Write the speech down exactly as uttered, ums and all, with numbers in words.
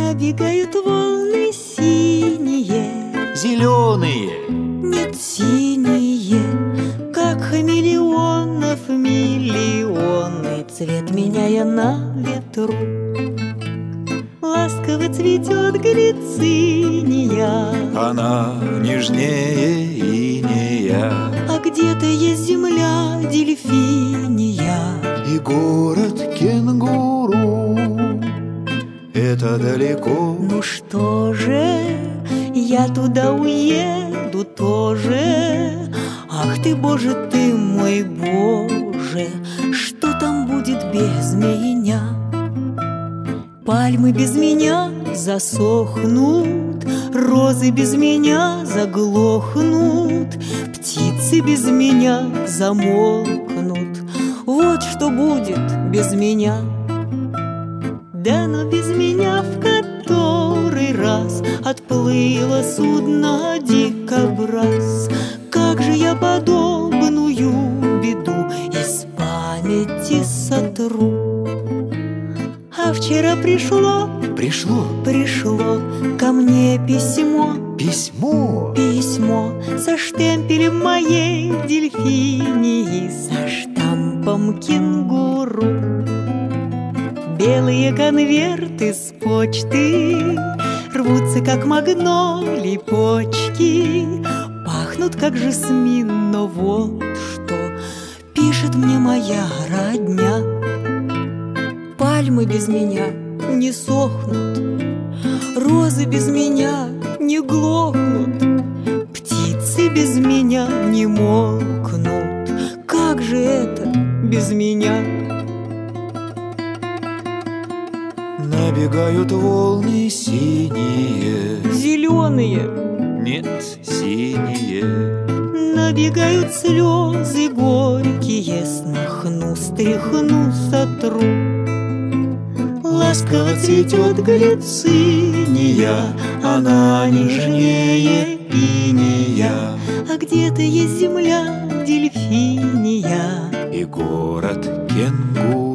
Набегают волны синие, зеленые, нет, синие, как хамелеонов миллионы, цвет меняя на ветру. Ласково цветет глициния, она нежнее инея, а где-то есть земля дельфиния и город кенгуру. Это далеко. Ну что же, я туда уеду тоже. Ах ты, Боже ты мой, Боже, что там будет без меня? Пальмы без меня засохнут, розы без меня заглохнут, птицы без меня замолкнут. Вот что будет без меня. Да, но без меня в который раз отплыло судно дикобраз. Как же я подобную беду из памяти сотру. А вчера пришло, Пришло пришло ко мне письмо, письмо, письмо со штемпелем моей дельфинии, со штампом кенгуру. Белые конверты с почты рвутся, как магнолии почки, пахнут, как жасмин, но вот что пишет мне моя родня. Пальмы без меня не сохнут, розы без меня не глохнут, птицы без меня не молкнут. Как же это без меня? набегают волны синие, Зеленые, нет, синие, набегают слезы горькие, смахну, стряхну, сотру. Ласково цветет глициния, она нежнее инея, а где-то есть земля дельфиния и город кенгуру.